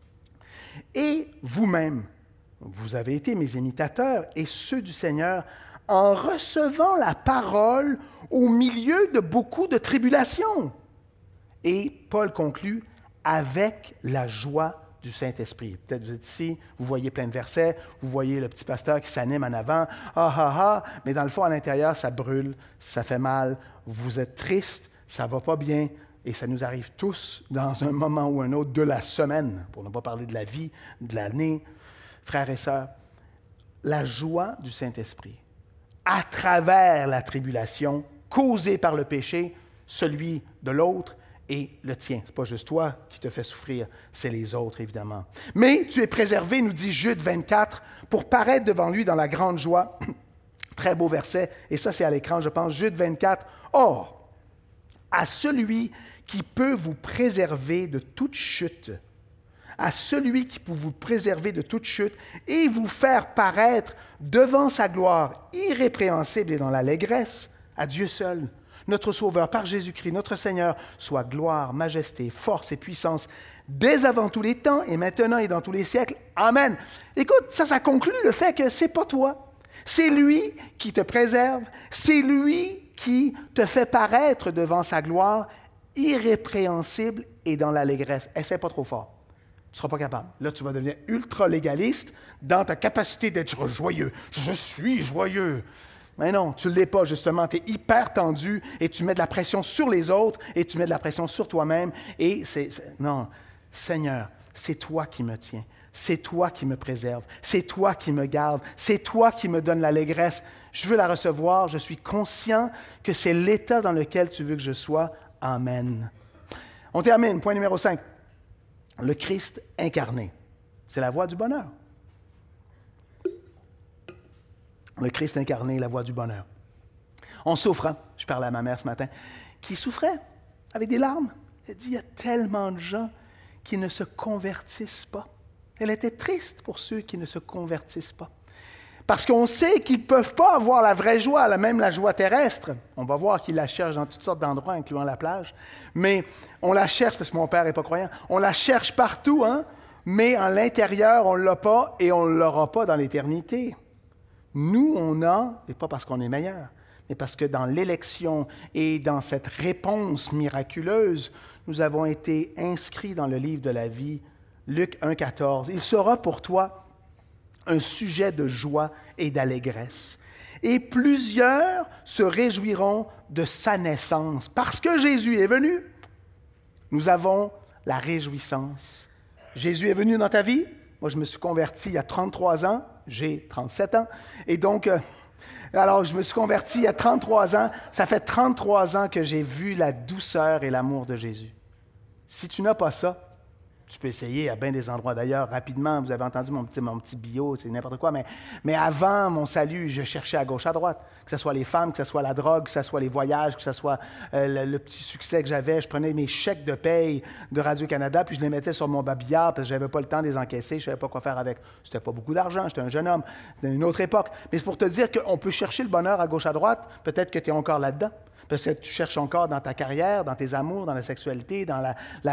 « Et vous-même, vous avez été mes imitateurs et ceux du Seigneur, en recevant la parole au milieu de beaucoup de tribulations. » Et Paul conclut, « avec la joie du Saint-Esprit. Peut-être vous êtes ici, vous voyez plein de versets, vous voyez le petit pasteur qui s'anime en avant, mais dans le fond, à l'intérieur, ça brûle, ça fait mal, vous êtes triste, ça ne va pas bien, et ça nous arrive tous dans un moment ou un autre de la semaine, pour ne pas parler de la vie, de l'année. Frères et sœurs, la joie du Saint-Esprit, à travers la tribulation causée par le péché, celui de l'autre et le tien. Ce n'est pas juste toi qui te fais souffrir, c'est les autres, évidemment. Mais tu es préservé, nous dit Jude 24, pour paraître devant lui dans la grande joie. Très beau verset, et ça c'est à l'écran, je pense, Jude 24. Or, à celui qui peut vous préserver de toute chute, à celui qui peut vous préserver de toute chute et vous faire paraître devant sa gloire irrépréhensible et dans l'allégresse, à Dieu seul, notre Sauveur, par Jésus-Christ, notre Seigneur, soit gloire, majesté, force et puissance, dès avant tous les temps et maintenant et dans tous les siècles. Amen. Écoute, ça conclut le fait que c'est pas toi. C'est lui qui te préserve, c'est lui qui te fait paraître devant sa gloire irrépréhensible et dans l'allégresse. Essaie pas trop fort. Tu ne seras pas capable. Là, tu vas devenir ultra-légaliste dans ta capacité d'être joyeux. Je suis joyeux. Mais non, tu ne l'es pas, justement. Tu es hyper tendu et tu mets de la pression sur les autres et tu mets de la pression sur toi-même. Et non, Seigneur, c'est toi qui me tiens. C'est toi qui me préserve. C'est toi qui me garde. C'est toi qui me donne l'allégresse. Je veux la recevoir. Je suis conscient que c'est l'état dans lequel tu veux que je sois. Amen. On termine. Point numéro 5. Le Christ incarné. C'est la voie du bonheur. Le Christ incarné, la voie du bonheur. On souffre, hein? Je parlais à ma mère ce matin, qui souffrait avec des larmes. Elle dit, il y a tellement de gens qui ne se convertissent pas. Elle était triste pour ceux qui ne se convertissent pas. Parce qu'on sait qu'ils ne peuvent pas avoir la vraie joie, même la joie terrestre. On va voir qu'ils la cherchent dans toutes sortes d'endroits, incluant la plage. Mais on la cherche, parce que mon père n'est pas croyant, on la cherche partout, hein? Mais en l'intérieur, on ne l'a pas et on ne l'aura pas dans l'éternité. Nous, on a, et pas parce qu'on est meilleur, mais parce que dans l'élection et dans cette réponse miraculeuse, nous avons été inscrits dans le livre de la vie, Luc 1,14. Il sera pour toi un sujet de joie et d'allégresse. Et plusieurs se réjouiront de sa naissance. Parce que Jésus est venu, nous avons la réjouissance. Jésus est venu dans ta vie. Moi, je me suis converti il y a 33 ans. J'ai 37 ans. Et donc, alors, je me suis converti il y a 33 ans. Ça fait 33 ans que j'ai vu la douceur et l'amour de Jésus. Si tu n'as pas ça, tu peux essayer à bien des endroits. D'ailleurs, rapidement, vous avez entendu mon petit bio, c'est n'importe quoi, mais avant mon salut, je cherchais à gauche, à droite, que ce soit les femmes, que ce soit la drogue, que ce soit les voyages, que ce soit le petit succès que j'avais. Je prenais mes chèques de paye de Radio-Canada, puis je les mettais sur mon babillard, parce que je n'avais pas le temps de les encaisser, je ne savais pas quoi faire avec. C'était pas beaucoup d'argent, j'étais un jeune homme, c'était une autre époque. Mais c'est pour te dire qu'on peut chercher le bonheur à gauche, à droite, peut-être que tu es encore là-dedans. Parce que tu cherches encore dans ta carrière, dans tes amours, dans la sexualité, dans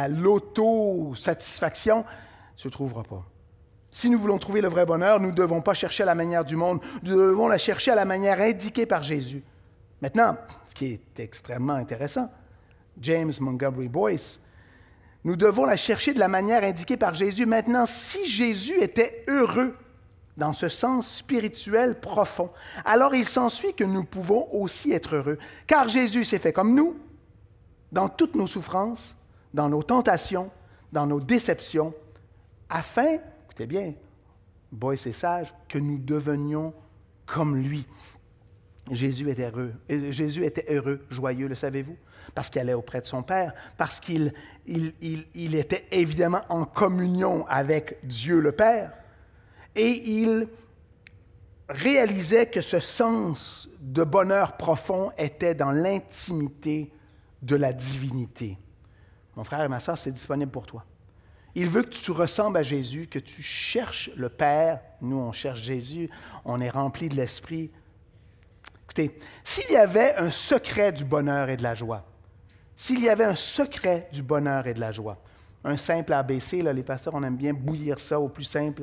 l'auto-satisfaction, tu ne le trouveras pas. Si nous voulons trouver le vrai bonheur, nous ne devons pas chercher à la manière du monde, nous devons la chercher à la manière indiquée par Jésus. Maintenant, ce qui est extrêmement intéressant, James Montgomery Boyce, nous devons la chercher de la manière indiquée par Jésus. Maintenant, si Jésus était heureux, dans ce sens spirituel profond, alors il s'ensuit que nous pouvons aussi être heureux. Car Jésus s'est fait comme nous, dans toutes nos souffrances, dans nos tentations, dans nos déceptions, afin, écoutez bien, Boyce est sage, que nous devenions comme lui. Jésus était heureux, joyeux, le savez-vous? Parce qu'il allait auprès de son Père, parce qu'il était évidemment en communion avec Dieu le Père. Et il réalisait que ce sens de bonheur profond était dans l'intimité de la divinité. Mon frère et ma sœur, c'est disponible pour toi. Il veut que tu ressembles à Jésus, que tu cherches le Père. Nous, on cherche Jésus, on est rempli de l'Esprit. Écoutez, s'il y avait un secret du bonheur et de la joie, s'il y avait un secret du bonheur et de la joie, un simple ABC, là, les pasteurs, on aime bien bouillir ça au plus simple.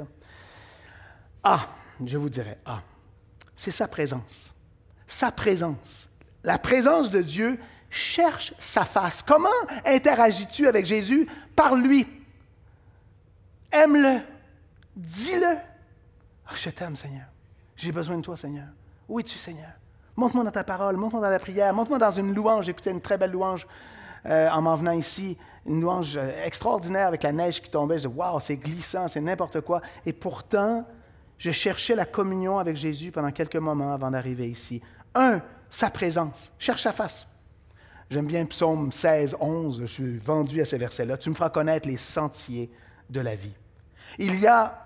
Je vous dirais, c'est sa présence. Sa présence. La présence de Dieu cherche sa face. Comment interagis-tu avec Jésus? Par lui. Aime-le. Dis-le. Oh, je t'aime, Seigneur. J'ai besoin de toi, Seigneur. Où es-tu, Seigneur? Montre-moi dans ta parole, montre-moi dans la prière, montre-moi dans une louange. J'écoutais une très belle louange en m'en venant ici, une louange extraordinaire avec la neige qui tombait. Je disais, waouh, c'est glissant, c'est n'importe quoi. Et pourtant, je cherchais la communion avec Jésus pendant quelques moments avant d'arriver ici. Sa présence. Cherche sa face. J'aime bien Psaume 16, 11. Je suis vendu à ces versets-là. Tu me feras connaître les sentiers de la vie. Il y a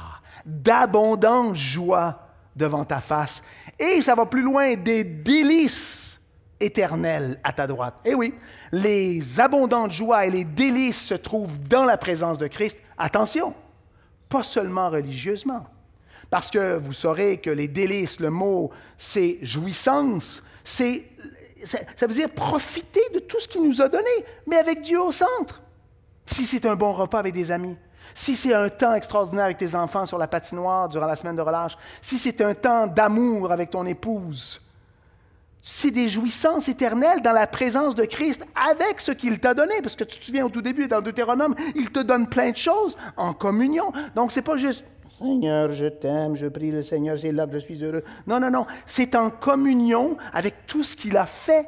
d'abondantes joies devant ta face. Et ça va plus loin, des délices éternelles à ta droite. Eh oui, les abondantes joies et les délices se trouvent dans la présence de Christ. Attention, pas seulement religieusement. Parce que vous saurez que les délices, le mot, c'est jouissance, ça veut dire profiter de tout ce qu'il nous a donné, mais avec Dieu au centre. Si c'est un bon repas avec des amis, si c'est un temps extraordinaire avec tes enfants sur la patinoire durant la semaine de relâche, si c'est un temps d'amour avec ton épouse, c'est des jouissances éternelles dans la présence de Christ avec ce qu'il t'a donné. Parce que tu te souviens au tout début, dans Deutéronome, il te donne plein de choses en communion. Donc, ce n'est pas juste « Seigneur, je t'aime, je prie le Seigneur, c'est là que je suis heureux. » Non, non, non. C'est en communion avec tout ce qu'il a fait.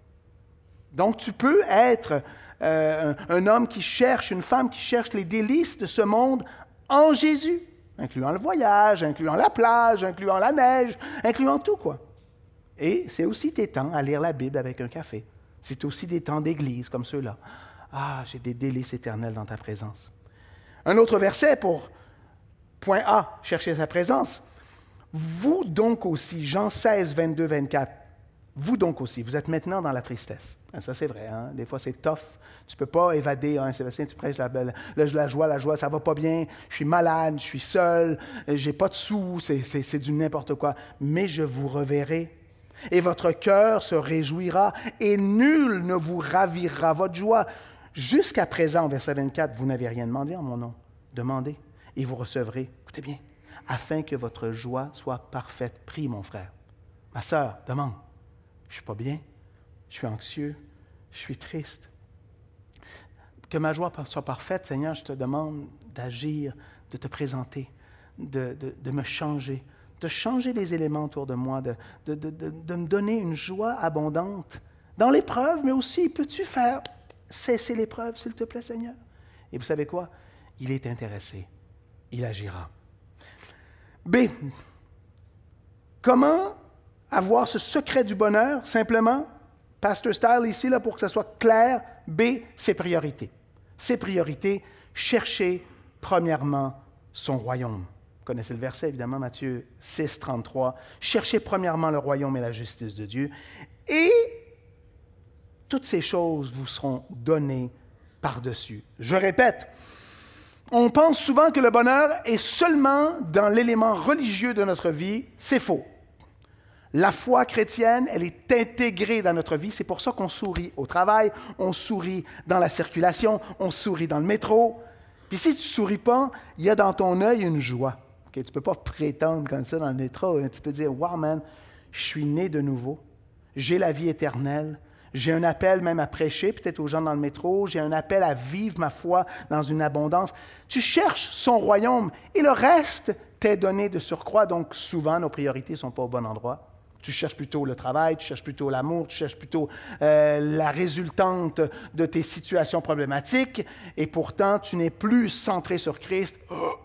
Donc, tu peux être un homme qui cherche, une femme qui cherche les délices de ce monde en Jésus, incluant le voyage, incluant la plage, incluant la neige, incluant tout, quoi. Et c'est aussi tes temps à lire la Bible avec un café. C'est aussi des temps d'église comme ceux-là. Ah, j'ai des délices éternels dans ta présence. Un autre verset pour point A, chercher sa présence. Vous donc aussi, Jean 16, 22, 24. Vous donc aussi, vous êtes maintenant dans la tristesse. Ça, c'est vrai, hein? Des fois, c'est tough. Tu ne peux pas évader. Hein? Sébastien, tu prêches la joie, ça ne va pas bien. Je suis malade, je suis seul, je n'ai pas de sous, c'est du n'importe quoi. Mais je vous reverrai. Et votre cœur se réjouira, et nul ne vous ravira votre joie. Jusqu'à présent, verset 24, vous n'avez rien demandé en mon nom. Demandez, et vous recevrez. Écoutez bien, afin que votre joie soit parfaite. Prie, mon frère. Ma sœur, demande. Je ne suis pas bien, je suis anxieux, je suis triste. Que ma joie soit parfaite, Seigneur, je te demande d'agir, de te présenter, de me changer, de changer les éléments autour de moi, de me donner une joie abondante dans l'épreuve, mais aussi, peux-tu faire cesser l'épreuve, s'il te plaît, Seigneur? Et vous savez quoi? Il est intéressé. Il agira. B. Comment avoir ce secret du bonheur? Simplement, Pastor Style ici, là, pour que ce soit clair, B, ses priorités. Ses priorités, chercher premièrement son royaume. Vous connaissez le verset, évidemment, Matthieu 6, 33. Cherchez premièrement le royaume et la justice de Dieu, et toutes ces choses vous seront données par-dessus. Je répète, on pense souvent que le bonheur est seulement dans l'élément religieux de notre vie. C'est faux. La foi chrétienne, elle est intégrée dans notre vie. C'est pour ça qu'on sourit au travail, on sourit dans la circulation, on sourit dans le métro. Puis si tu ne souris pas, il y a dans ton œil une joie. Okay? Tu ne peux pas prétendre comme ça dans le métro. Tu peux dire, « Wow, man, je suis né de nouveau. J'ai la vie éternelle. J'ai un appel même à prêcher, peut-être aux gens dans le métro. J'ai un appel à vivre ma foi dans une abondance. » Tu cherches son royaume et le reste t'est donné de surcroît. Donc souvent, nos priorités ne sont pas au bon endroit. Tu cherches plutôt le travail, tu cherches plutôt l'amour, tu cherches plutôt la résultante de tes situations problématiques, et pourtant, tu n'es plus centré sur Christ.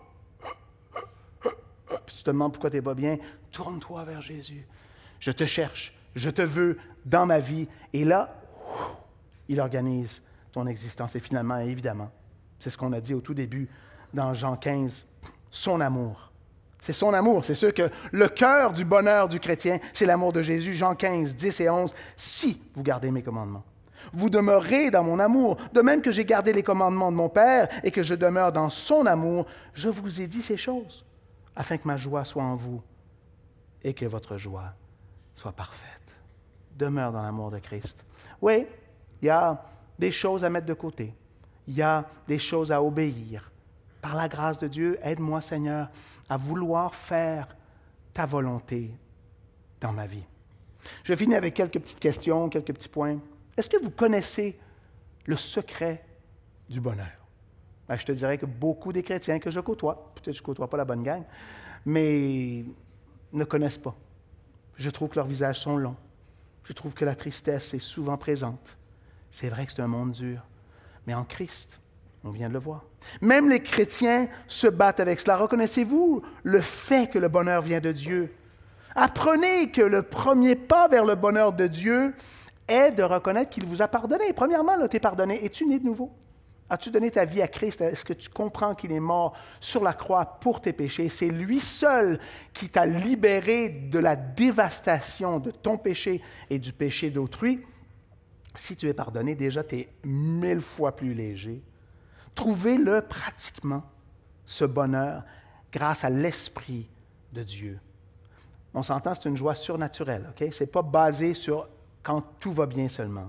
Puis tu te demandes pourquoi tu n'es pas bien. Tourne-toi vers Jésus. Je te cherche, je te veux dans ma vie. Et là, il organise ton existence. Et finalement, évidemment, c'est ce qu'on a dit au tout début dans Jean 15, son amour. C'est son amour. C'est sûr que le cœur du bonheur du chrétien, c'est l'amour de Jésus. Jean 15, 10 et 11. Si vous gardez mes commandements, vous demeurez dans mon amour. De même que j'ai gardé les commandements de mon Père et que je demeure dans son amour, je vous ai dit ces choses, afin que ma joie soit en vous et que votre joie soit parfaite. Demeure dans l'amour de Christ. Oui, il y a des choses à mettre de côté. Il y a des choses à obéir. Par la grâce de Dieu, aide-moi, Seigneur, à vouloir faire ta volonté dans ma vie. Je finis avec quelques petites questions, quelques petits points. Est-ce que vous connaissez le secret du bonheur? Ben, je te dirais que beaucoup des chrétiens que je côtoie, peut-être que je ne côtoie pas la bonne gang, mais ne connaissent pas. Je trouve que leurs visages sont longs. Je trouve que la tristesse est souvent présente. C'est vrai que c'est un monde dur, mais en Christ, on vient de le voir. Même les chrétiens se battent avec cela. Reconnaissez-vous le fait que le bonheur vient de Dieu? Apprenez que le premier pas vers le bonheur de Dieu est de reconnaître qu'il vous a pardonné. Premièrement, tu es pardonné. Es-tu né de nouveau? As-tu donné ta vie à Christ? Est-ce que tu comprends qu'il est mort sur la croix pour tes péchés? C'est lui seul qui t'a libéré de la dévastation de ton péché et du péché d'autrui. Si tu es pardonné, déjà, tu es 1000 fois plus léger. Trouvez-le pratiquement, ce bonheur, grâce à l'Esprit de Dieu. On s'entend, c'est une joie surnaturelle. Okay? Ce n'est pas basé sur quand tout va bien seulement.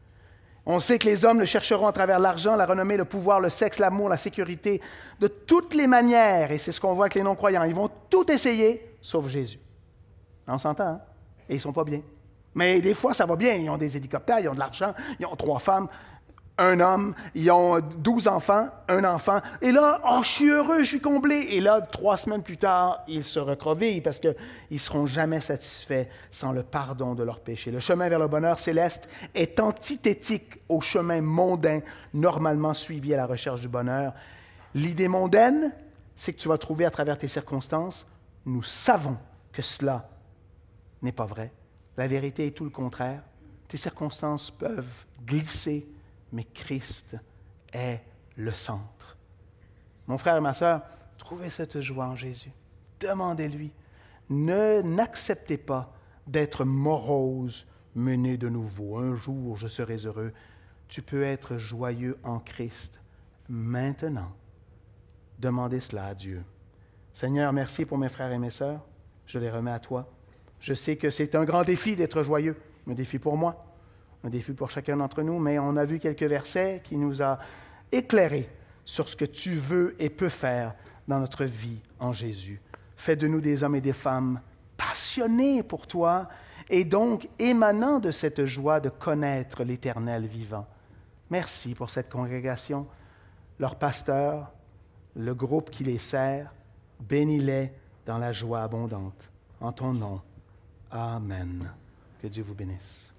On sait que les hommes le chercheront à travers l'argent, la renommée, le pouvoir, le sexe, l'amour, la sécurité, de toutes les manières, et c'est ce qu'on voit avec les non-croyants. Ils vont tout essayer, sauf Jésus. On s'entend, hein? Et ils ne sont pas bien. Mais des fois, ça va bien. Ils ont des hélicoptères, ils ont de l'argent, ils ont 3 femmes, un homme, ils ont 12 enfants, un enfant. Et là, oh, je suis heureux, je suis comblé. Et là, 3 semaines plus tard, ils se recroquevillent parce qu'ils ne seront jamais satisfaits sans le pardon de leurs péchés. Le chemin vers le bonheur céleste est antithétique au chemin mondain normalement suivi à la recherche du bonheur. L'idée mondaine, c'est que tu vas trouver à travers tes circonstances. Nous savons que cela n'est pas vrai. La vérité est tout le contraire. Tes circonstances peuvent glisser, mais Christ est le centre. Mon frère et ma sœur, trouvez cette joie en Jésus. Demandez-lui. N'acceptez pas d'être morose, menée de nouveau. Un jour, je serai heureux. Tu peux être joyeux en Christ maintenant. Demandez cela à Dieu. Seigneur, merci pour mes frères et mes sœurs. Je les remets à toi. Je sais que c'est un grand défi d'être joyeux, un défi pour moi, un défi pour chacun d'entre nous, mais on a vu quelques versets qui nous ont éclairés sur ce que tu veux et peux faire dans notre vie en Jésus. Fais de nous des hommes et des femmes passionnés pour toi et donc émanant de cette joie de connaître l'Éternel vivant. Merci pour cette congrégation, leur pasteur, le groupe qui les sert. Bénis-les dans la joie abondante. En ton nom. Amen. Que Dieu vous bénisse.